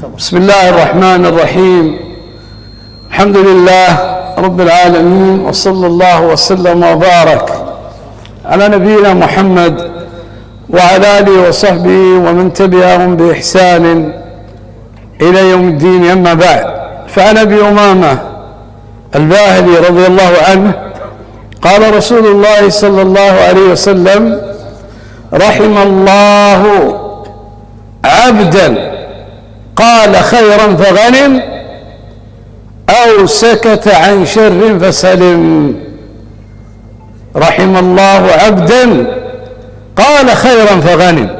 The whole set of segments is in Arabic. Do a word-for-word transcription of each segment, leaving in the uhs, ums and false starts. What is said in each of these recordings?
بسم الله الرحمن الرحيم. الحمد لله رب العالمين، وصلى الله وسلم وبارك على نبينا محمد وعلى آله وصحبه ومن تبعهم بإحسان إلى يوم الدين. أما بعد، فعن أبي أمامة الباهلي رضي الله عنه قال رسول الله صلى الله عليه وسلم: رحم الله عبدا قال خيرا فغنم أو سكت عن شر فسلم. رحم الله عبدا قال خيرا فغنم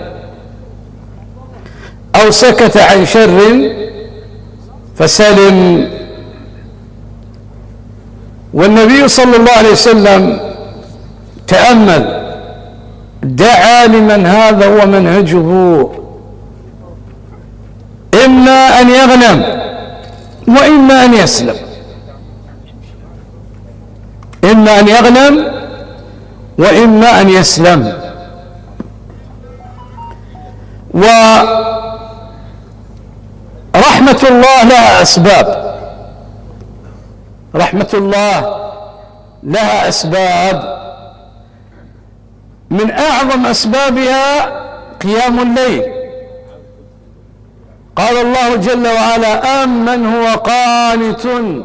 أو سكت عن شر فسلم. والنبي صلى الله عليه وسلم تأمل، دعا لمن هذا هو منهجه، إما أن يغنم وإما أن يسلم، إما أن يغنم وإما أن يسلم. ورحمة الله لها أسباب، رحمة الله لها أسباب، من أعظم أسبابها قيام الليل. قال الله جل وعلا: أمن هو قانت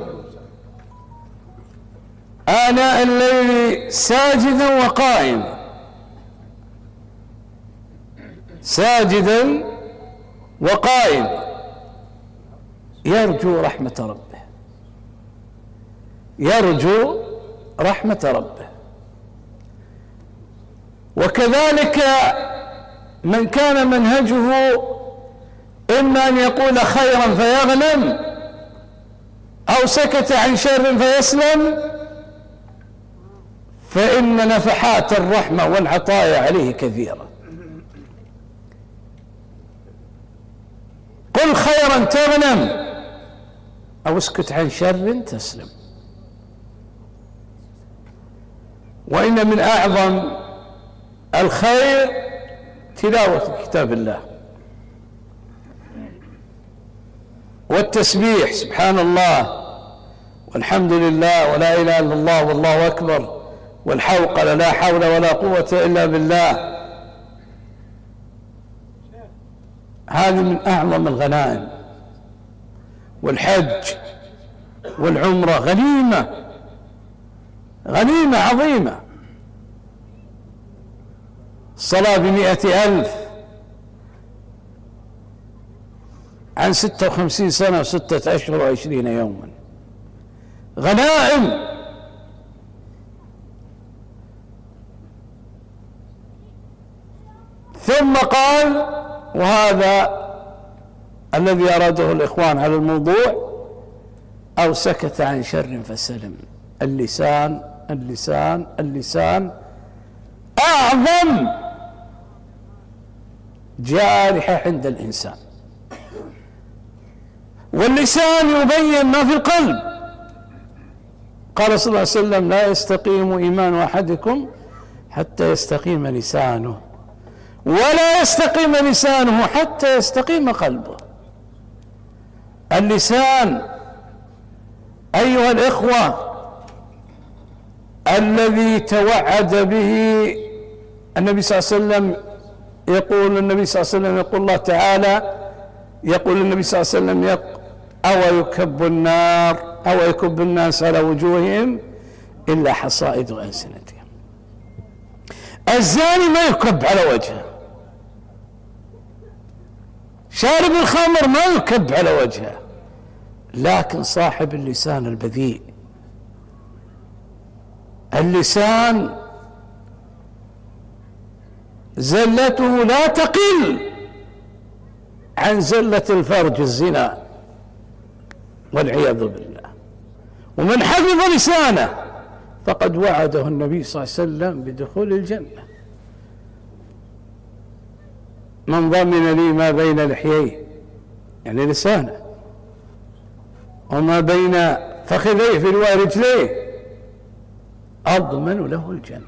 آناء الليل ساجدا وقائما، ساجدا وقائما يرجو رحمة ربه، يرجو رحمة ربه. وكذلك من كان منهجه إما أن يقول خيرا فيغنم أو سكت عن شر فيسلم، فإن نفحات الرحمة والعطايا عليه كثيرة. قل خيرا تغنم أو اسكت عن شر تسلم. وإن من أعظم الخير تلاوة كتاب الله والتسبيح، سبحان الله والحمد لله ولا إله إلا الله والله أكبر والحوقلة لا حول ولا قوة إلا بالله. هذه من أعظم الغنائم. والحج والعمرة غنيمة، غنيمة عظيمة. الصلاة بمئة ألف عن ستة وخمسين سنة وستة أشهر وعشرين يوما، غنائم. ثم قال، وهذا الذي أراده الإخوان على الموضوع: أو سكت عن شر فسلم. اللسان اللسان اللسان أعظم جارحة عند الإنسان، واللسان يبين ما في القلب. قال صلى الله عليه وسلم: لا يستقيم إيمان أحدكم حتى يستقيم لسانه، ولا يستقيم لسانه حتى يستقيم قلبه. اللسان أيها الإخوة الذي توعد به النبي صلى الله عليه وسلم، يقول النبي صلى الله عليه وسلم، يقول الله تعالى، يقول النبي صلى الله عليه وسلم: أو يكب النار أو يكب الناس على وجوههم إلا حصائد ألسنتهم. الزاني ما يكب على وجهه، شارب الخمر ما يكب على وجهه، لكن صاحب اللسان البذيء، اللسان زلته لا تقل عن زلة الفرج الزنا والعياذ بالله. ومن حفظ لسانه فقد وعده النبي صلى الله عليه وسلم بدخول الجنة. من ضمن لي ما بين لحييه، يعني لسانه، وما بين فخذيه في رواية رجليه، أضمن له الجنة.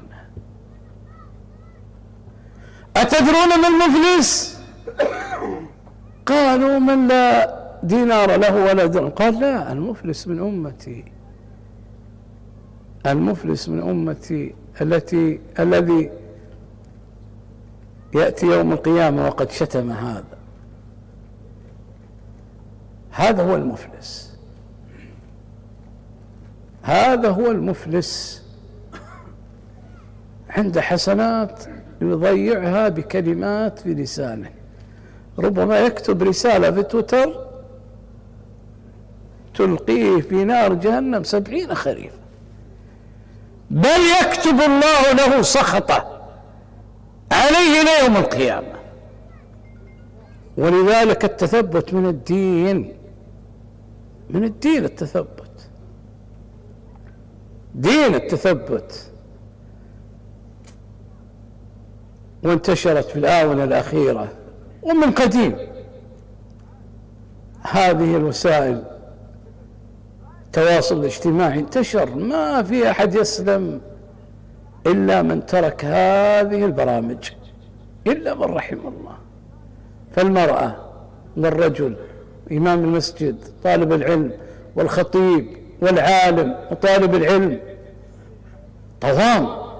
أتدرون من المفلس؟ قالوا: من لا دينار له ولا درهم. قال لا، المفلس من أمتي، المفلس من أمتي التي الذي يأتي يوم القيامة وقد شتم هذا، هذا هو المفلس، هذا هو المفلس. عنده حسنات يضيعها بكلمات في لسانه، ربما يكتب رسالة في تويتر تلقيه في نار جهنم سبعين خريفا، بل يكتب الله له سخطه عليه ليوم القيامة. ولذلك التثبت من الدين، من الدين التثبت، دين التثبت. وانتشرت في الآونة الأخيرة ومن قديم هذه الوسائل التواصل الاجتماعي، انتشر، ما في أحد يسلم إلا من ترك هذه البرامج، إلا من رحم الله. فالمرأة والرجل، إمام المسجد، طالب العلم والخطيب والعالم وطالب العلم، طوام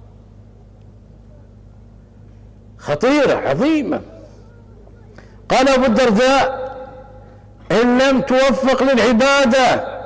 خطيرة عظيمة. قال أبو الدرداء: إن لم توفق للعبادة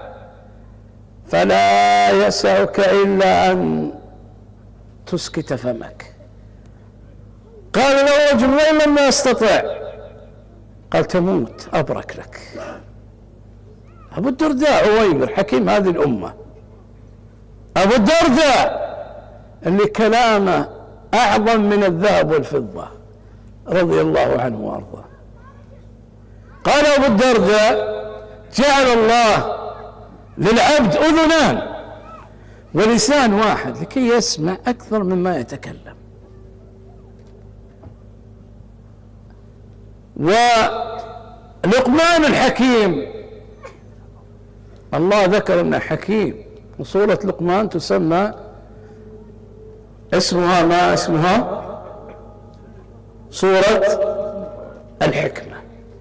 فلا يسعك إلا أن تسكت فمك. قال له رجل: وإن لم يستطع؟ قال: تموت أبرك لك. أبو الدرداء عويمر حكيم هذه الأمة، أبو الدرداء اللي كلامه أعظم من الذهب والفضة رضي الله عنه وأرضاه. قال أبو الدرداء: جعل الله للعبد أذنان ولسان واحد لكي يسمع أكثر مما يتكلم. ولقمان الحكيم، الله ذكر أنه حكيم، وسورة لقمان تسمى اسمها ما اسمها سورة الحكمة.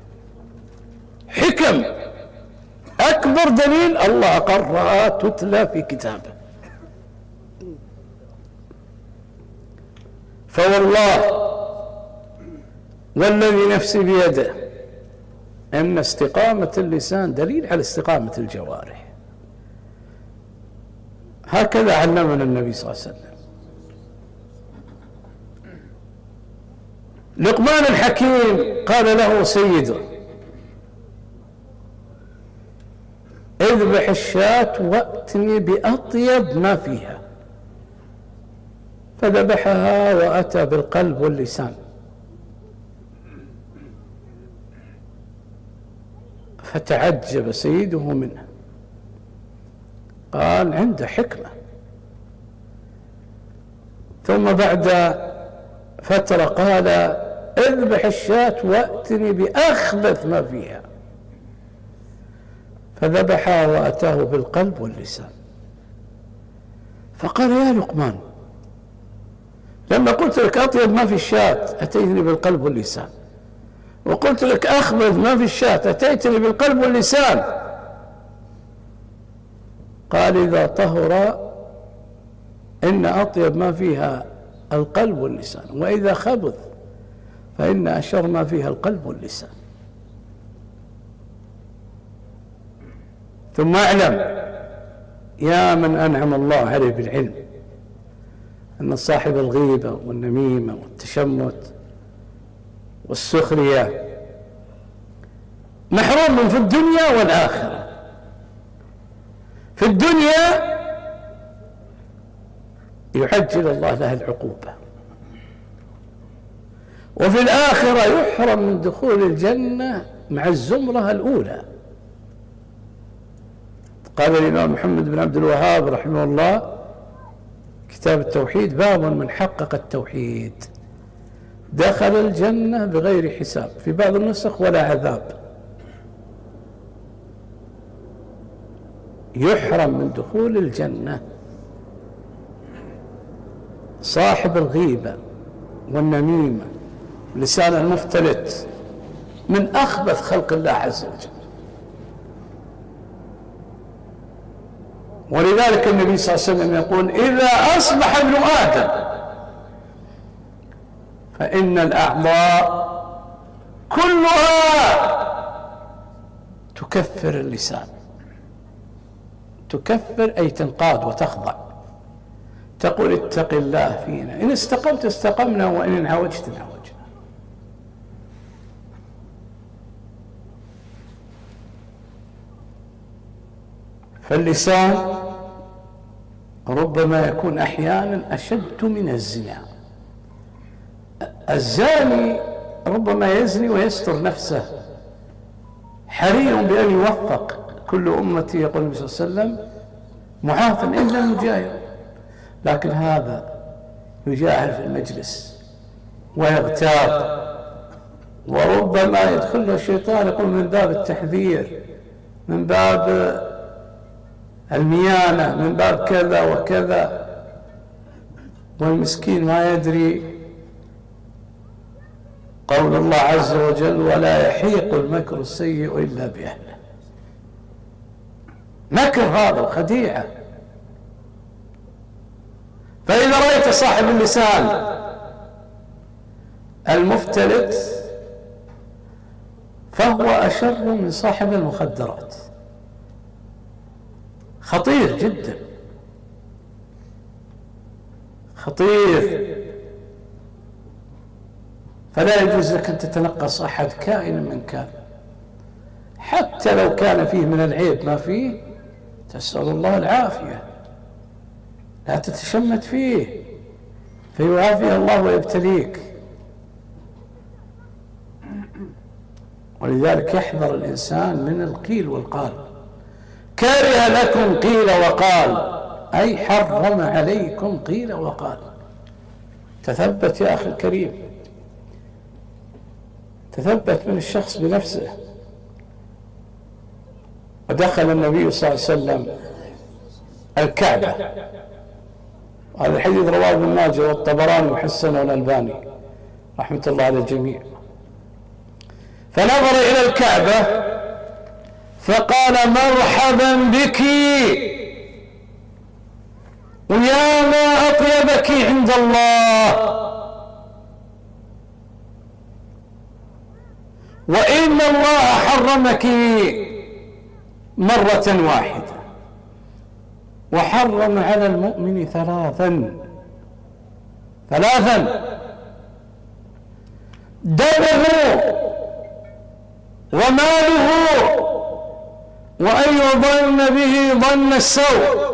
حكم أكبر دليل الله أقرها تتلى في كتابه. فوالله والذي نفسي بيده أن استقامة اللسان دليل على استقامة الجوارح. هكذا علمنا النبي صلى الله عليه وسلم. لقمان الحكيم قال له سيده: اذبح الشاة واتني بأطيب ما فيها. فذبحها وأتى بالقلب واللسان. فتعجب سيده منه، قال: عنده حكمة. ثم بعد فترة قال: اذبح الشاة واتني بأخبث ما فيها. فذبحها وأتاه بالقلب واللسان. فقال: يا لقمان، لما قلت لك أطيب ما في الشاة أتيتني بالقلب واللسان، وقلت لك أخبث ما في الشاة أتيتني بالقلب واللسان. قال: إذا طهر إن أطيب ما فيها القلب واللسان، وإذا خبث فإن أشر ما فيها القلب واللسان. ثم اعلم يا من أنعم الله عليه بالعلم أن صاحب الغيبة والنميمة والتشمت والسخرية محروم في الدنيا والآخرة. في الدنيا يعجل الله له العقوبة، وفي الآخرة يحرم من دخول الجنة مع الزمرة الأولى. قال الإمام محمد بن عبد الوهاب رحمه الله كتاب التوحيد: باب من حقق التوحيد دخل الجنة بغير حساب، في بعض النسخ ولا عذاب. يحرم من دخول الجنة صاحب الغيبة والنميمة لسان المفتلت من أخبث خلق الله عز وجل. ولذلك النبي صلى الله عليه وسلم يقول إذا أصبح ابن آدم فإن الأعضاء كلها تكفر اللسان. تكفر أي تنقاد وتخضع، تقول اتق الله فينا، إن استقمت استقمنا وإن انعوجت انعوجنا. فاللسان ربما يكون أحيانا أشد من الزنا. الزاني ربما يزني ويستر نفسه، حري بأن يوفق. كل أمتي يقول النبي صلى الله عليه وسلم معاف إلا المجاهر، لكن هذا يجاهر في المجلس ويغتاب، وربما يدخل له الشيطان يقول من باب التحذير، من باب الميانة، من باب كذا وكذا، والمسكين ما يدري. قول الله عز وجل ولا يحيق المكر السيء إلا بأهله. مكر هذا وخديعة. فإذا رأيت صاحب اللسان المفتلت فهو أشر من صاحب المخدرات، خطير جدا، خطير. فلا يجوز لك أن تتنقص أحد كائنا من كان، حتى لو كان فيه من العيب ما فيه، تسأل الله العافية، لا تتشمت فيه فيعافيه الله ويبتليك. ولذلك يحذر الإنسان من القيل والقال. كره لكم قيل وقال، أي حرم عليكم قيل وقال. تثبت يا أخي الكريم، تثبت من الشخص بنفسه. ودخل النبي صلى الله عليه وسلم الكعبة، هذا الحديث رواه ابن ماجه والطبراني وحسنه الألباني رحمة الله على الجميع. فنظر إلى الكعبة فقال مرحبا بك ويا ما أطيبك عند الله، وإن الله حرمك مرة واحدة وحرم على المؤمن ثلاثا ثلاثا دمه وماله وأن يظن به ظن السوء.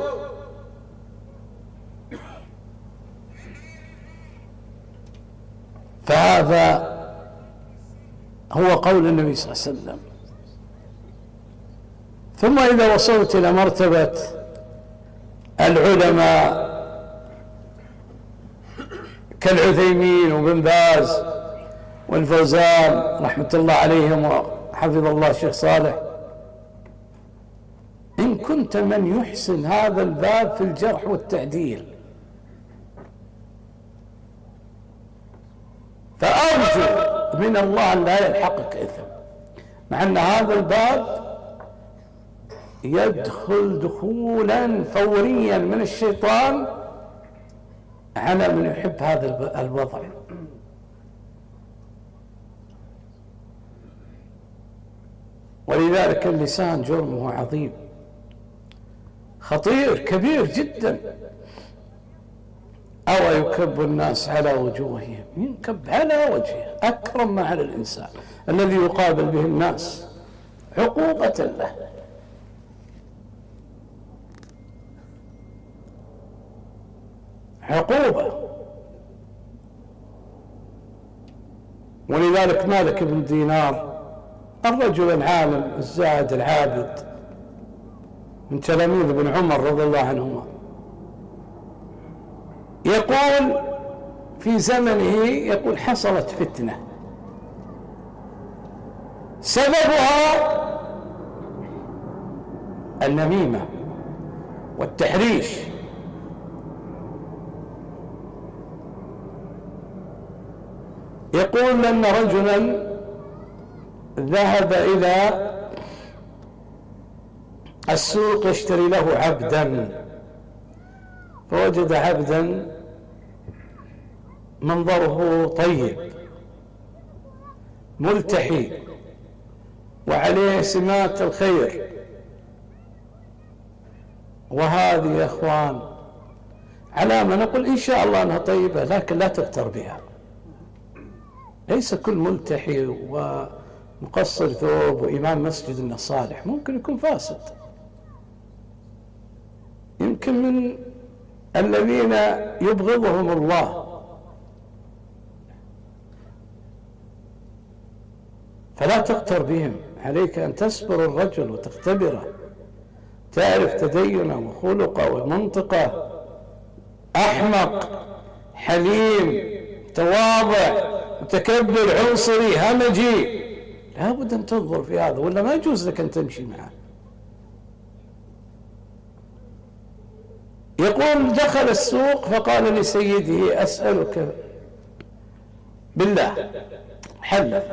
فهذا هو قول النبي صلى الله عليه وسلم. ثم إذا وصلت إلى مرتبة العلماء كالعثيمين وبن باز والفوزان رحمة الله عليهم وحفظ الله الشيخ صالح، إن كنت من يحسن هذا الباب في الجرح والتعديل فأرجو من الله أن لا يلحقك إثم، مع أن هذا الباب يدخل دخولا فوريا من الشيطان على من يحب هذا الوضع. ولذلك اللسان جرمه عظيم خطير كبير جدا. أو يكب الناس على وجوههم، ينكب على وجهه أكرم ما على الإنسان الذي يقابل به الناس عقوبة له. عقوبة. ولذلك مالك بن دينار الرجل العالم الزاهد العابد من تلاميذ ابن عمر رضي الله عنهما يقول في زمنه، يقول حصلت فتنة سببها النميمة والتحريش. يقول أن رجلا ذهب إلى السوق يشتري له عبدا، فوجد عبدا منظره طيب ملتحي وعليه سمات الخير، وهذه يا اخوان علامة نقول إن شاء الله أنها طيبة، لكن لا تغتر بها. ليس كل ملتحي ومقصر ثوب وإمام مسجد إنه صالح، ممكن يكون فاسد. يمكن من الذين يبغضهم الله. فلا تغتر بهم، عليك أن تصبر الرجل وتختبره، تعرف تدينه وخلقه ومنطقه. أحمق، حليم، تواضع، متكبر، عنصري، همجي، لابد أن تنظر في هذا، ولا ما يجوز لك أن تمشي معه. يقول دخل السوق فقال لسيده أسألك بالله، حلف،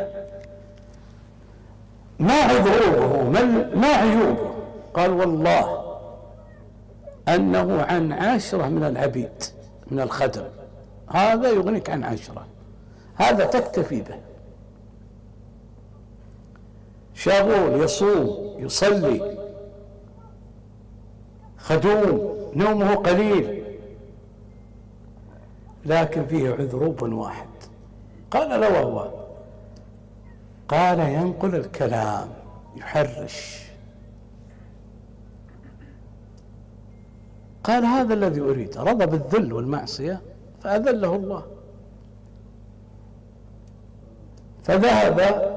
ما عذوبه، ما عيوبه؟ قال والله أنه عن عشرة من العبيد من الخدم، هذا يغنيك عن عشرة، هذا تكتفي به، شاغول، يصوم، يصلي، خدوم، نومه قليل، لكن فيه عذروب واحد. قال له وهو؟ قال ينقل الكلام، يحرش. قال هذا الذي أريد، رضى بالذل والمعصية فأذله الله. فذهب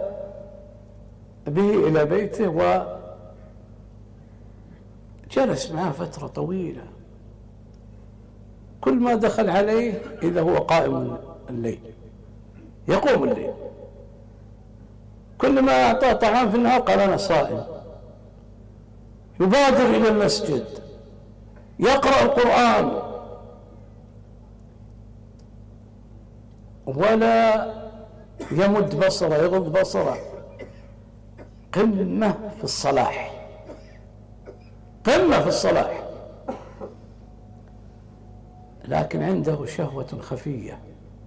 به إلى بيته وجلس معه فترة طويلة، كل ما دخل عليه إذا هو قائم الليل، يقوم الليل، كل ما أعطاه طعام في النهار قال أنا صائم، يبادر إلى المسجد، يقرأ القرآن، ولا يمد بصره، يغض بصره، قمة في الصلاح، قمة في الصلاح، لكن عنده شهوة خفية.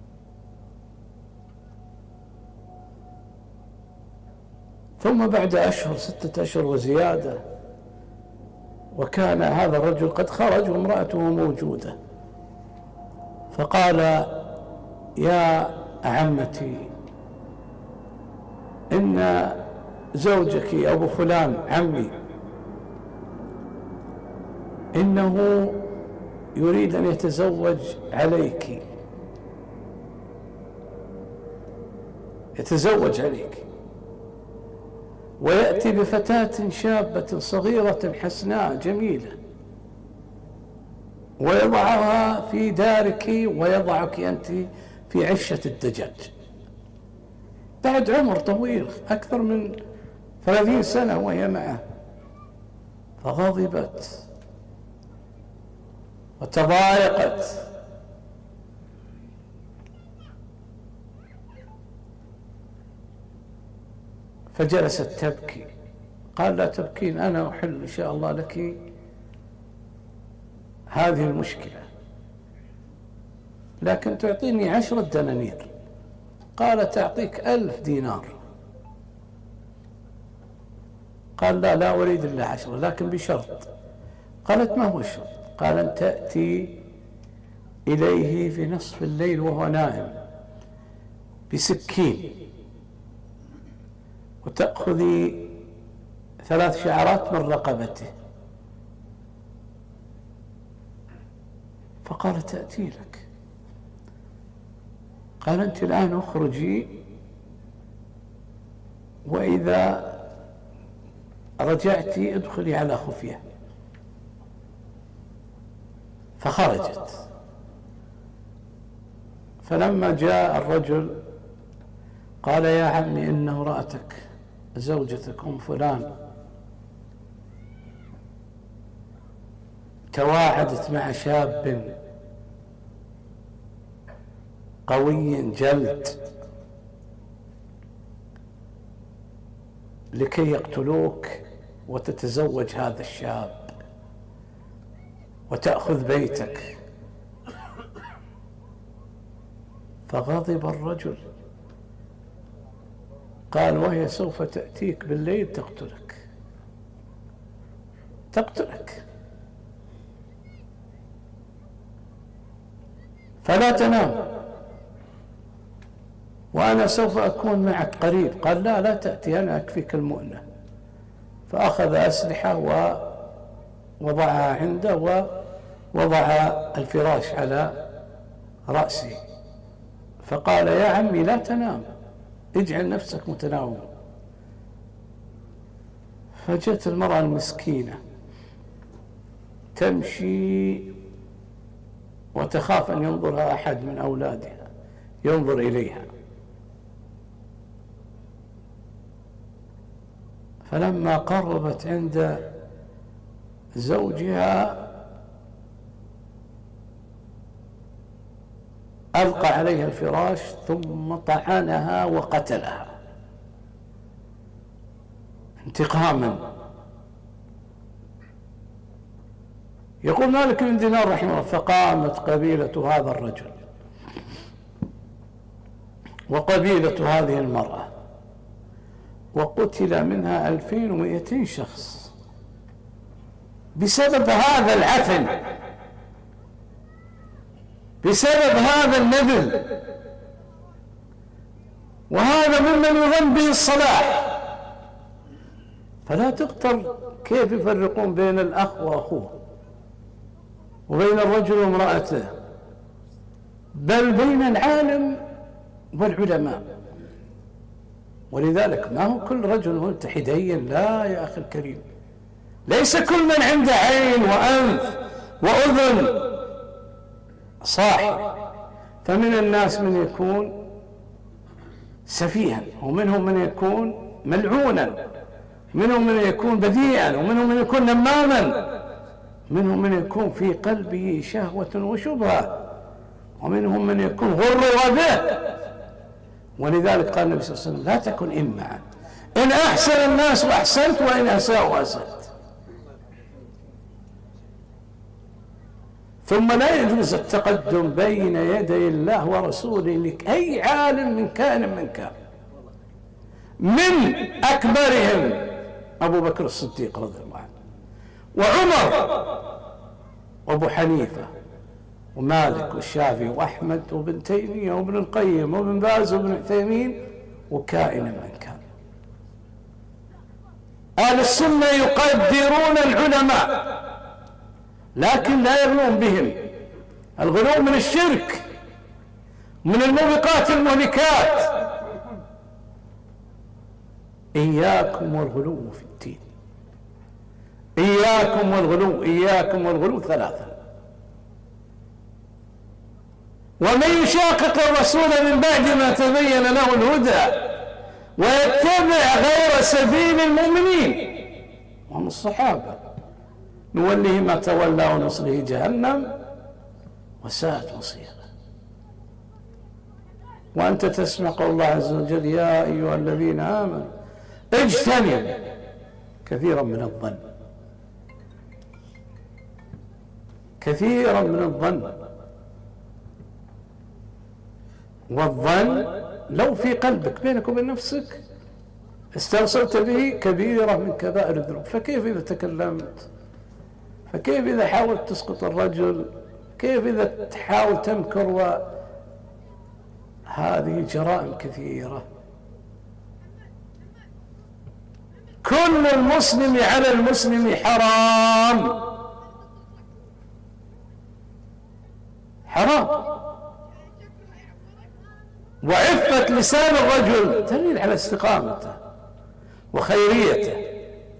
ثم بعد أشهر، ستة أشهر وزيادة، وكان هذا الرجل قد خرج وامرأته موجودة، فقال يا عمتي إن زوجك أبو فلان عمي إنه يريد أن يتزوج عليك، يتزوج عليك، ويأتي بفتاة شابة صغيرة حسناء جميلة، ويضعها في دارك ويضعك أنت في عشة الدجاج، بعد عمر طويل أكثر من ثلاثين سنة وهي معه. فغضبت وتضايقت، فجلست تبكي. قال لا تبكين، أنا أحل إن شاء الله لك هذه المشكلة، لكن تعطيني عشرة دنانير. قال تعطيك ألف دينار. قال لا لا أريد إلا عشرة، لكن بشرط. قالت ما هو الشرط؟ قال أن تأتي إليه في نصف الليل وهو نائم بسكين، وتأخذي ثلاث شعرات من رقبته. فقال تأتي لك. قال أنت الآن اخرجي، وإذا رجعت ادخلي على خفية. فخرجت. فلما جاء الرجل قال يا عمي إن امرأتك زوجتك أم فلان تواعدت مع شاب قوي جلد لكي يقتلوك وتتزوج هذا الشاب وتأخذ بيتك. فغضب الرجل قال: وهي سوف تأتيك بالليل تقتلك تقتلك فلا تنام، وأنا سوف أكون معك قريب. قال: لا لا تأتي، أنا أكفيك المؤنة. فأخذ أسلحة ووضعها عنده ووضع الفراش على رأسه، فقال: يا عمي لا تنام، اجعل نفسك متناوم. فجت المرأة المسكينة تمشي وتخاف أن ينظرها أحد من أولادها ينظر إليها، فلما قربت عند زوجها ألقى عليها الفراش ثم طعنها وقتلها انتقاما. يقول مالك بن دينار رحمه الله: فقامت قبيلة هذا الرجل وقبيلة هذه المرأة وقتل منها ألفين ومئتين شخص بسبب هذا العفن، بسبب هذا النذل، وهذا ممن يظن به الصلاح. فلا تغتر كيف يفرقون بين الأخ وأخوه وبين الرجل وامرأته، بل بين العالم والعلماء. ولذلك ما هو كل رجل ملتحي دين، لا يا أخي الكريم، ليس كل من عنده عين وأنف وأذن صاحي. فمن الناس من يكون سفيها، ومنهم من يكون ملعونا، منهم من يكون بذيئا، ومنهم من يكون نماما، منهم من يكون في قلبه شهوة وشبهة، ومنهم من يكون غر به. ولذلك قال النبي صلى الله عليه وسلم: لا تكن إمعا، إن أحسن الناس وأحسنت، وإن أساءوا أسأت. ثم لا يجوز التقدم بين يدي الله ورسوله لأي عالم من كان من كان، من أكبرهم أبو بكر الصديق رضي الله عنه، وعمر، وأبو حنيفة، ومالك، والشافعي، وأحمد، وابن تيمية، وابن القيم، وابن باز، وابن عثيمين، وكائن من كان. أهل السنة يقدرون العلماء لكن لا يغلون بهم. الغلو من الشرك، من الموبقات المهلكات. إياكم والغلو في الدين، إياكم والغلو، إياكم والغلو ثلاثا. ومن يشاقق الرسول من بعد ما تبين له الهدى ويتبع غير سبيل المؤمنين، وهم الصحابة، نوله ما تولى ونصله جهنم وساءت مصيره. وأنت تسمع قول الله عز وجل: يا أيها الذين آمنوا اجتنبوا كثيرا من الظن، كثيرا من الظن. والظن لو في قلبك بينك وبين نفسك استرسلت به كبيرة من كبائر الذنوب، فكيف إذا تكلمت؟ فكيف إذا حاولت تسقط الرجل؟ كيف إذا تحاول تمكر؟ وهذه جرائم كثيرة. كل المسلم على المسلم حرام، حرام. وعفة لسان الرجل دليل على استقامته وخيريته.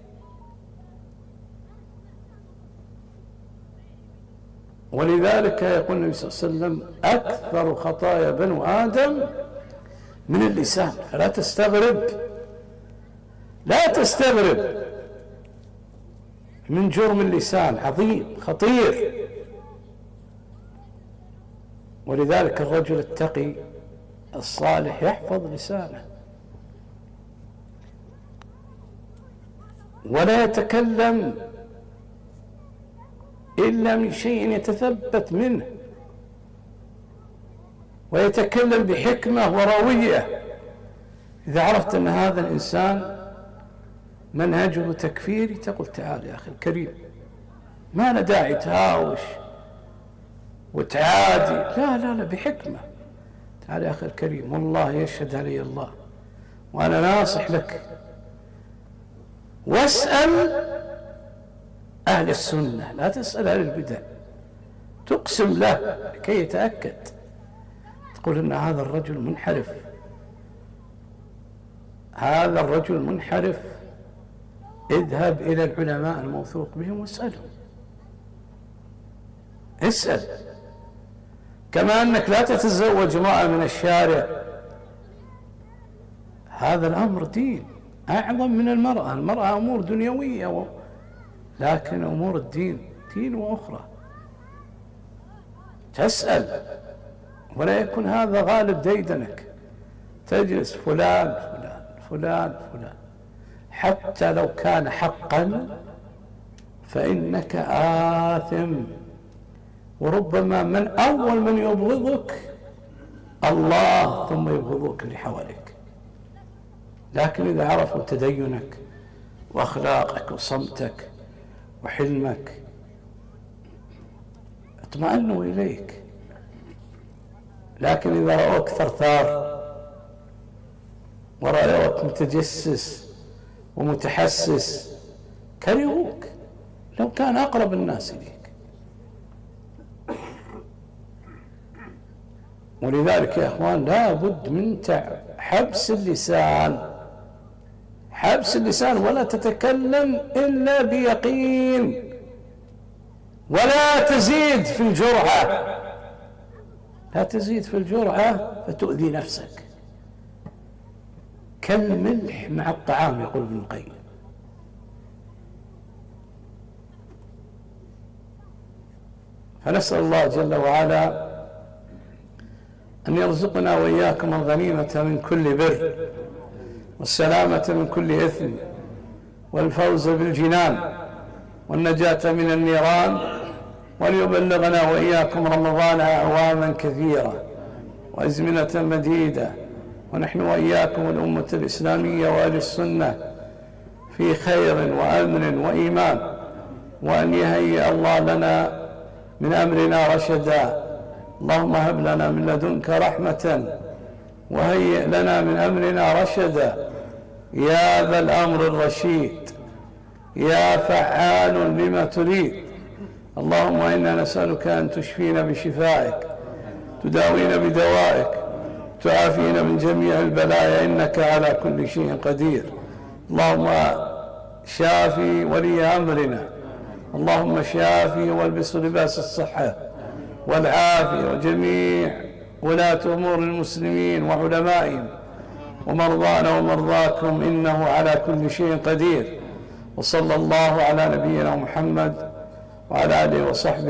ولذلك يقول النبي صلى الله عليه وسلم: أكثر خطايا بنو آدم من اللسان. فلا تستغرب، لا تستغرب من جرم اللسان، عظيم خطير. ولذلك الرجل التقي الصالح يحفظ لسانه. ولا يتكلم إلا من شيء يتثبت منه، ويتكلم بحكمة وروية. إذا عرفت أن هذا الإنسان منهجه تكفيري تقول تعال يا أخي الكريم، ما له داعي تهاوش وتعادي، لا لا لا، بحكمة. تعال يا أخي الكريم، والله يشهد علي الله وأنا ناصح لك، واسأل أهل السنة، لا تسأل أهل البدع، تقسم له لكي يتأكد، تقول إن هذا الرجل منحرف، هذا الرجل منحرف، اذهب إلى العلماء الموثوق بهم واسألهم، اسأل. كما أنك لا تتزوج امرأة من الشارع، هذا الأمر دين أعظم من المرأة. المرأة أمور دنيوية و... لكن أمور الدين دين وأخرى، تسأل ولا يكون هذا غالب ديدنك، تجلس فلان فلان فلان فلان، حتى لو كان حقا فإنك آثم. وربما من أول من يبغضك الله، ثم يبغضوك اللي حواليك. لكن إذا عرفوا تدينك وأخلاقك وصمتك وحلمك اطمأنوا إليك. لكن إذا رأوك ثرثار ورأوك متجسس ومتحسس كرهوك لو كان أقرب الناس إليك. ولذلك يا أخوان لا بد من حبس اللسان، حبس اللسان، ولا تتكلم إلا بيقين، ولا تزيد في الجرعة، لا تزيد في الجرعة فتؤذي نفسك، كالملح مع الطعام يقول ابن القيم. فنسأل الله جل وعلا أن يرزقنا وإياكم الغنيمة من كل بر، والسلامة من كل إثم، والفوز بالجنان، والنجاة من النيران، وأن يبلغنا وإياكم رمضان أعواما كثيرة وأزمنة مديدة، ونحن وإياكم الأمة الإسلامية وأهل السنة في خير وأمن وإيمان، وأن يهيئ الله لنا من أمرنا رشدا. اللهم هب لنا من لدنك رحمة وهيئ لنا من أمرنا رشدا، يا ذا الأمر الرشيد، يا فعال لما تريد. اللهم إنا نسألك أن تشفينا بشفائك، تداوينا بدوائك، تعافينا من جميع البلايا، إنك على كل شيء قدير. اللهم شافي ولي أمرنا، اللهم شافي والبس لباس الصحة والعافية، وجميع ولاة أمور المسلمين وعلمائهم ومرضانا ومرضاكم، إنه على كل شيء قدير. وصلى الله على نبينا محمد وعلى آله وصحبه